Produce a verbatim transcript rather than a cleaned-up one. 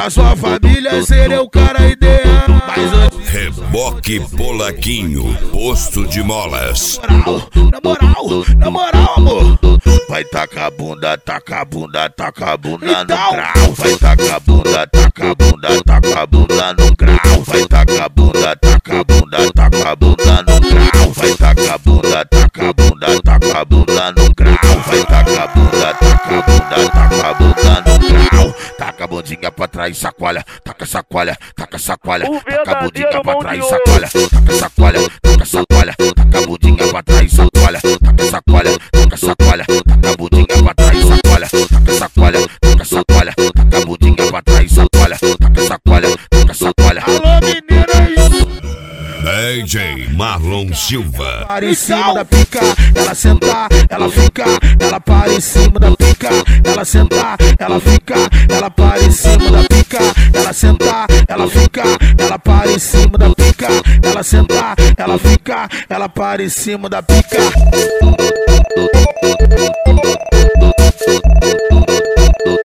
pra sua família seria o cara ideal. Mas antes... Reboque Polaquinho, posto de molas. Na moral, na moral, amor. Vai tacar a bunda, taca a bunda, taca a bunda no grau. Vai tacar a bunda, taca a bunda, taca a bunda no grau. Vai tacar a bunda, taca a bunda, taca a bunda no grau. Vai tacar a bunda, taca a bunda, taca a bunda no grau. Vai tacar a bunda, taca a bunda, taca a bunda no grau. Taca a bundinha pra trás, sacoalha, taca sacoalha, taca sacoalha, taca a bundinha pra trás, sacoalha, taca sacoalha, taca sacoalha, taca a bundinha pra trás, sacoalha, taca sacoalha, taca sacoalha, taca a bundinha pra trás, sacoalha, taca sacoalha, taca sacoalha, taca a bundinha pra trás, sacoalha, taca sacoalha, taca sacoalha. Alô meninas! D J Marlon Silva. Para em cima da pica, ela sentar, ela fica, ela para em cima da pica, ela sentar, ela fica, ela para em cima da pica, ela sentar, ela fica, ela para em cima da pica, ela sentar, ela fica, ela para em cima da pica.